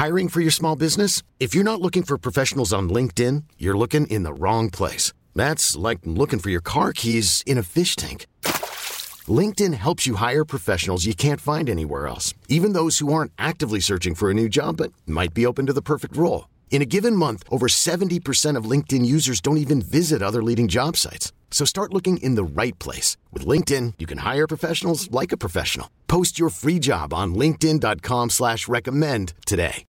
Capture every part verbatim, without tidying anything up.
Hiring for your small business? If you're not looking for professionals on LinkedIn, you're looking in the wrong place. That's like looking for your car keys in a fish tank. LinkedIn helps you hire professionals you can't find anywhere else, even those who aren't actively searching for a new job but might be open to the perfect role. In a given month, over seventy percent of LinkedIn users don't even visit other leading job sites. So start looking in the right place. With LinkedIn, you can hire professionals like a professional. Post your free job on linkedin.com slash recommend today.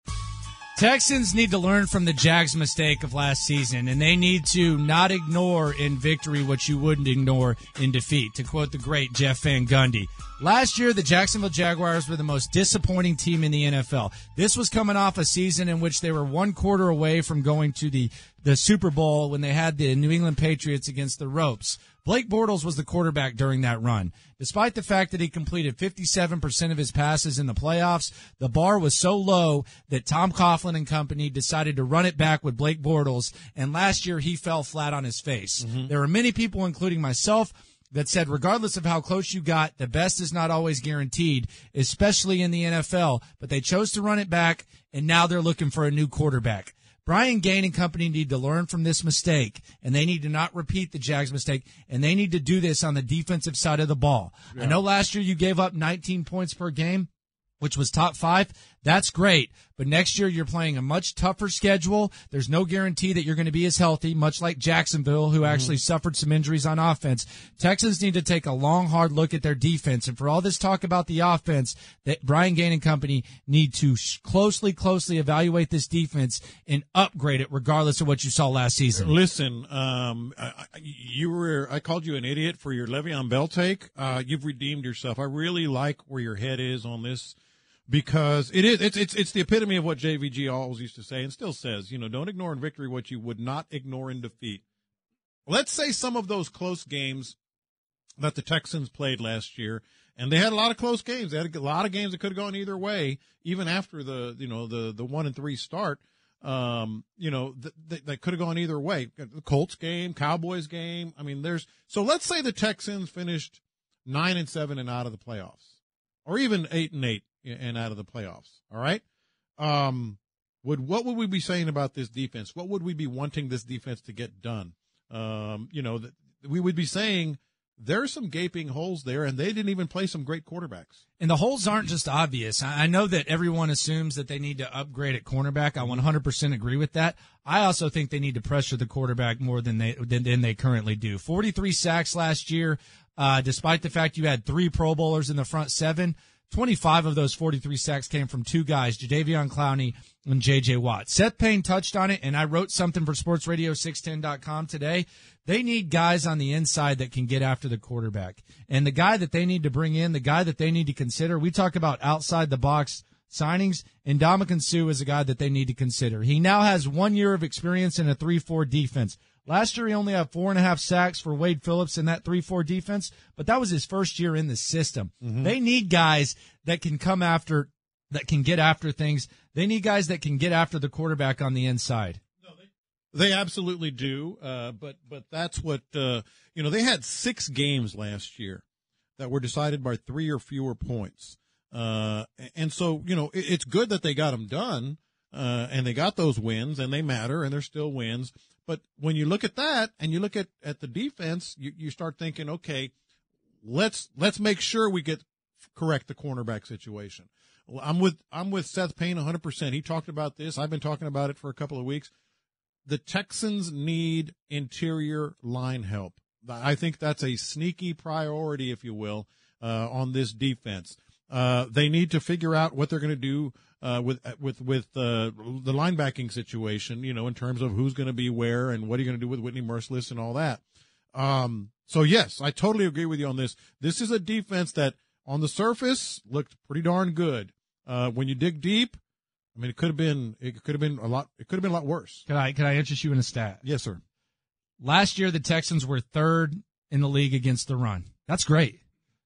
Texans need to learn from the Jags' mistake of last season, and they need to not ignore in victory what you wouldn't ignore in defeat, to quote the great Jeff Van Gundy. Last year, the Jacksonville Jaguars were the most disappointing team in the N F L. This was coming off a season in which they were one quarter away from going to the, the Super Bowl when they had the New England Patriots against the ropes. Blake Bortles was the quarterback during that run. Despite the fact that he completed fifty-seven percent of his passes in the playoffs, the bar was so low that Tom Coughlin and company decided to run it back with Blake Bortles, and last year he fell flat on his face. Mm-hmm. There were many people, including myself, that said regardless of how close you got, the best is not always guaranteed, especially in the N F L, but they chose to run it back, and now they're looking for a new quarterback. Brian Gain and company need to learn from this mistake, and they need to not repeat the Jags mistake, and they need to do this on the defensive side of the ball. Yeah. I know last year you gave up nineteen points per game, which was top five. That's great. But next year you're playing a much tougher schedule. There's no guarantee that you're going to be as healthy, much like Jacksonville, who actually mm-hmm. suffered some injuries on offense. Texans need to take a long, hard look at their defense. And for all this talk about the offense, that Brian Gain and company need to closely, closely evaluate this defense and upgrade it regardless of what you saw last season. Listen, um, I, you were, I called you an idiot for your Le'Veon Bell take. Uh, you've redeemed yourself. I really like where your head is on this. Because it is, it's, it's, it's the epitome of what J V G always used to say and still says, you know, don't ignore in victory what you would not ignore in defeat. Let's say some of those close games that the Texans played last year, and they had a lot of close games. They had a lot of games that could have gone either way, even after the, you know, the, the one and three start. Um, you know, th- th- that could have gone either way. The Colts game, Cowboys game. I mean, there's, so let's say the Texans finished nine and seven and out of the playoffs, or even eight and eight. And out of the playoffs. All right. Um, would, what would we be saying about this defense? What would we be wanting this defense to get done? Um, you know, that we would be saying there's some gaping holes there, and they didn't even play some great quarterbacks. And the holes aren't just obvious. I know that everyone assumes that they need to upgrade at cornerback. I one hundred percent agree with that. I also think they need to pressure the quarterback more than they, than, than they currently do. forty-three sacks last year, uh, despite the fact you had three Pro Bowlers in the front seven. twenty-five of those forty-three sacks came from two guys, Jadeveon Clowney and J J. Watt. Seth Payne touched on it, and I wrote something for sports radio six ten dot com today. They need guys on the inside that can get after the quarterback. And the guy that they need to bring in, the guy that they need to consider, we talk about outside-the-box signings, and Ndamukong Suh is a guy that they need to consider. He now has one year of experience in a three four defense. Last year, he only had four and a half sacks for Wade Phillips in that three four defense, but that was his first year in the system. Mm-hmm. They need guys that can come after, that can get after things. They need guys that can get after the quarterback on the inside. No, they, they absolutely do. Uh, but, but that's what, uh, you know, they had six games last year that were decided by three or fewer points. Uh, and so, you know, it, it's good that they got them done, uh, and they got those wins, and they matter, and they're still wins. But when you look at that and you look at, at the defense, you, you start thinking, okay, let's let's make sure we get correct the cornerback situation. Well, I'm with I'm with Seth Payne one hundred percent. He talked about this. I've been talking about it for a couple of weeks. The Texans need interior line help. I think that's a sneaky priority, if you will, uh, on this defense. Uh, they need to figure out what they're going to do uh, with with with uh, the linebacking situation, you know, in terms of who's going to be where and what are you going to do with Whitney Merciless and all that. Um, so, yes, I totally agree with you on this. This is a defense that on the surface looked pretty darn good. Uh, when you dig deep, I mean, it could have been it could have been a lot. It could have been a lot worse. Can I can I interest you in a stat? Yes, sir. Last year, the Texans were third in the league against the run. That's great.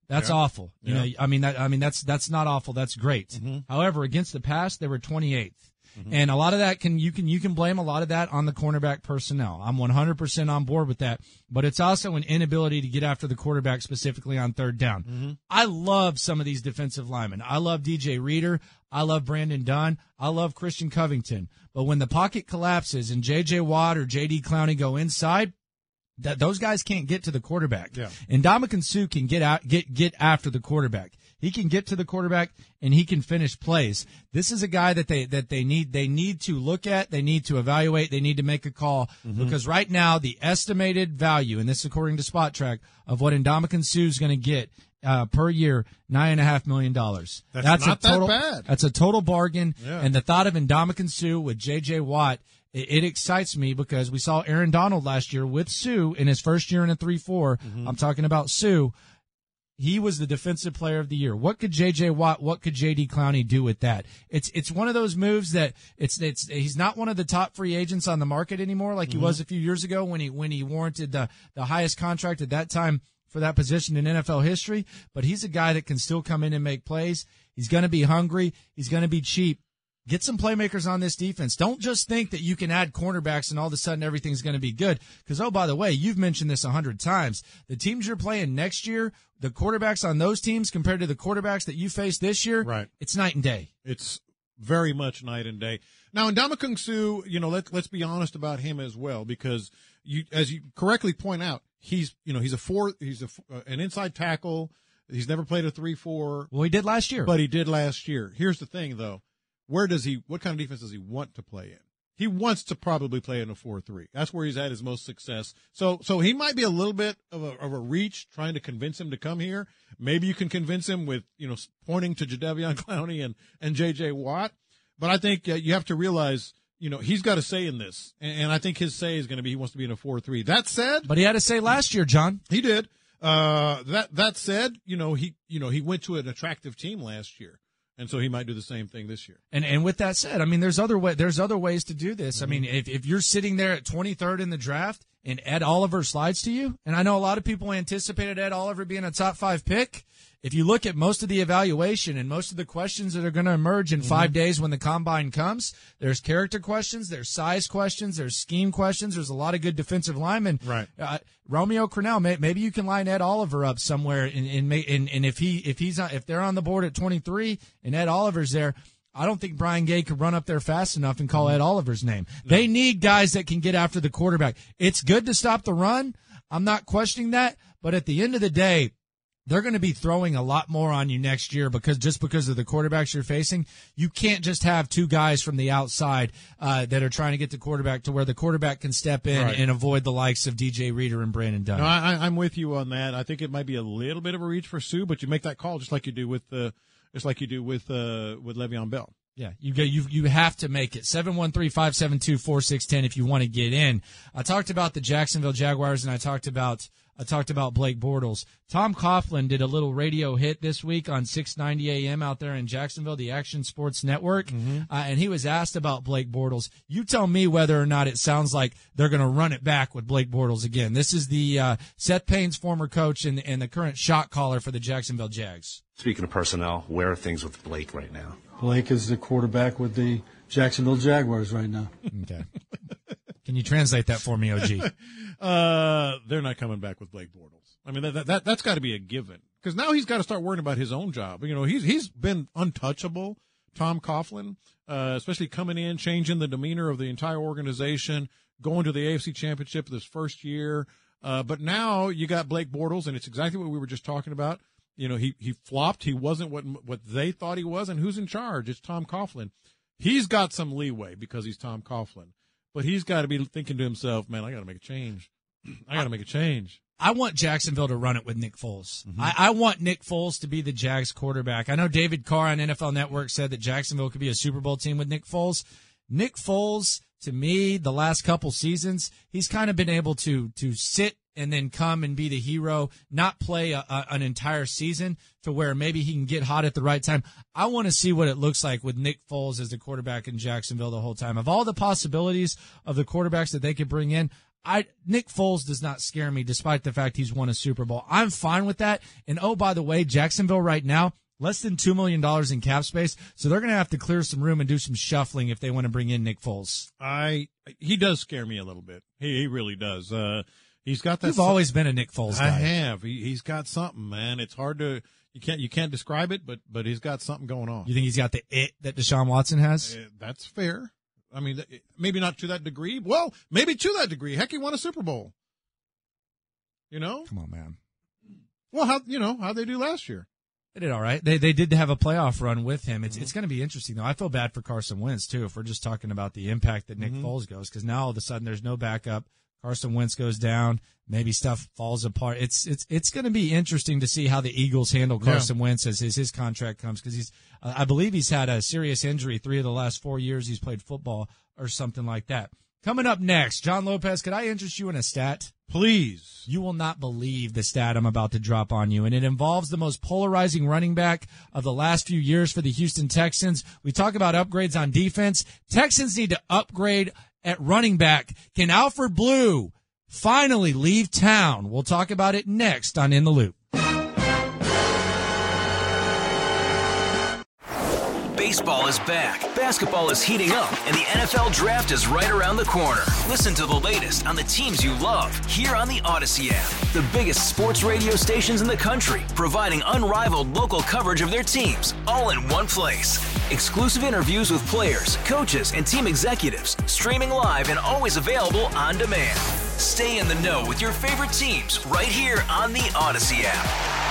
That's yeah. awful. You yeah. know, I mean that. I mean that's that's not awful. That's great. Mm-hmm. However, against the pass, they were twenty-eighth, mm-hmm. and a lot of that can you can you can blame a lot of that on the cornerback personnel. I'm one hundred percent on board with that. But it's also an inability to get after the quarterback, specifically on third down. Mm-hmm. I love some of these defensive linemen. I love D J Reader. I love Brandon Dunn. I love Christian Covington. But when the pocket collapses and J J Watt or J D Clowney go inside, that those guys can't get to the quarterback. Yeah. And Ndamukong Suh can get out, get get after the quarterback. He can get to the quarterback and he can finish plays. This is a guy that they that they need they need to look at, they need to evaluate, they need to make a call, mm-hmm. because right now the estimated value, and this is according to Spot Track, of what Ndamukong Suh is going to get uh, per year, nine and a half million dollars. That's, that's not a total, that bad. That's a total bargain. Yeah. And the thought of Ndamukong Suh with J J Watt, it, it excites me because we saw Aaron Donald last year with Suh in his first year in a three four. Mm-hmm. I'm talking about Suh. He was the defensive player of the year. What could J J Watt, what could J D Clowney do with that? It's it's one of those moves that it's it's he's not one of the top free agents on the market anymore like mm-hmm. he was a few years ago when he when he warranted the the highest contract at that time for that position in N F L history, but he's a guy that can still come in and make plays. He's going to be hungry, he's going to be cheap. Get some playmakers on this defense. Don't just think that you can add cornerbacks and all of a sudden everything's going to be good. Because, oh, by the way, you've mentioned this a hundred times. The teams you're playing next year, the quarterbacks on those teams compared to the quarterbacks that you face this year, right. It's night and day. It's very much night and day. Now, Ndamukong Suh, you know, let's, let's be honest about him as well, because you, as you correctly point out, he's, you know, he's a four, he's a, uh, an inside tackle. He's never played a three four. Well, he did last year. But he did last year. Here's the thing, though. Where does he, what kind of defense does he want to play in? He wants to probably play in a four three. That's where he's had his most success. So, so he might be a little bit of a, of a reach trying to convince him to come here. Maybe you can convince him with, you know, pointing to Jadeveon Clowney and, and J J Watt. But I think uh, you have to realize, you know, he's got a say in this. And, and I think his say is going to be he wants to be in a four three. That said. But he had a say last year, John. He did. Uh, that, that said, you know, he, you know, he went to an attractive team last year. And so he might do the same thing this year. And and with that said, I mean, there's other way, there's other ways to do this. Mm-hmm. I mean, if if you're sitting there at twenty-third in the draft and Ed Oliver slides to you, and I know a lot of people anticipated Ed Oliver being a top five pick. If you look at most of the evaluation and most of the questions that are going to emerge in mm-hmm. five days when the combine comes, there's character questions, there's size questions, there's scheme questions. There's a lot of good defensive linemen. Right. Uh, Romeo Crennel, may, maybe you can line Ed Oliver up somewhere, and and, and and if he if he's if they're on the board at twenty-three and Ed Oliver's there, I don't think Brian Gay could run up there fast enough and call mm-hmm. Ed Oliver's name. No. They need guys that can get after the quarterback. It's good to stop the run. I'm not questioning that, but at the end of the day, they're going to be throwing a lot more on you next year because just because of the quarterbacks you're facing, you can't just have two guys from the outside uh, that are trying to get the quarterback to where the quarterback can step in right. and avoid the likes of D J Reader and Brandon Dunn. No, I, I'm with you on that. I think it might be a little bit of a reach for Suh, but you make that call just like you do with uh, just like you do with uh, with Le'Veon Bell. Yeah, you get you you have to make it. seven one three, five seven two, four six one zero if you want to get in. I talked about the Jacksonville Jaguars and I talked about I talked about Blake Bortles. Tom Coughlin did a little radio hit this week on six ninety A M out there in Jacksonville, the Action Sports Network, mm-hmm. uh, and he was asked about Blake Bortles. You tell me whether or not it sounds like they're going to run it back with Blake Bortles again. This is the uh, Seth Payne's former coach and, and the current shot caller for the Jacksonville Jags. Speaking of personnel, where are things with Blake right now? Blake is the quarterback with the Jacksonville Jaguars right now. Okay. Can you translate that for me, O G? uh, they're not coming back with Blake Bortles. I mean, that, that, that's got to be a given. Because now he's got to start worrying about his own job. You know, he's he's been untouchable, Tom Coughlin, uh, especially coming in, changing the demeanor of the entire organization, going to the A F C Championship this first year. Uh, but now you got Blake Bortles, and it's exactly what we were just talking about. You know, he, he flopped. He wasn't what what they thought he was. And who's in charge? It's Tom Coughlin. He's got some leeway because he's Tom Coughlin. But he's got to be thinking to himself, man, I got to make a change. I got to make a change. I want Jacksonville to run it with Nick Foles. Mm-hmm. I, I want Nick Foles to be the Jags quarterback. I know David Carr on N F L Network said that Jacksonville could be a Super Bowl team with Nick Foles. Nick Foles, to me, the last couple seasons, he's kind of been able to to sit and then come and be the hero, not play a, a, an entire season to where maybe he can get hot at the right time. I want to see what it looks like with Nick Foles as the quarterback in Jacksonville the whole time. Of all the possibilities of the quarterbacks that they could bring in, I Nick Foles does not scare me, despite the fact he's won a Super Bowl. I'm fine with that. And oh, by the way, Jacksonville right now, less than two million dollars in cap space, so they're going to have to clear some room and do some shuffling if they want to bring in Nick Foles. I he does scare me a little bit. He he really does. Uh, he's got that. You've always been a Nick Foles guy. I have. He he's got something, man. It's hard to you can't you can't describe it, but but he's got something going on. You think he's got the it that Deshaun Watson has? Uh, that's fair. I mean, maybe not to that degree. Well, maybe to that degree. Heck, he won a Super Bowl. You know? Come on, man. Well, how you know how'd they do last year? They did all right. They they did have a playoff run with him. It's mm-hmm. it's going to be interesting though. I feel bad for Carson Wentz too. If we're just talking about the impact that Nick mm-hmm. Foles goes, because now all of a sudden there's no backup. Carson Wentz goes down. Maybe stuff falls apart. It's it's it's going to be interesting to see how the Eagles handle Carson yeah. Wentz as his his contract comes, because he's uh, I believe he's had a serious injury three of the last four years he's played football or something like that. Coming up next, John Lopez, could I interest you in a stat? Please. You will not believe the stat I'm about to drop on you, and it involves the most polarizing running back of the last few years for the Houston Texans. We talk about upgrades on defense. Texans need to upgrade at running back. Can Alfred Blue finally leave town? We'll talk about it next on In the Loop. Baseball is back, basketball is heating up, and the N F L Draft is right around the corner. Listen to the latest on the teams you love here on the Odyssey app. The biggest sports radio stations in the country, providing unrivaled local coverage of their teams, all in one place. Exclusive interviews with players, coaches, and team executives, streaming live and always available on demand. Stay in the know with your favorite teams right here on the Odyssey app.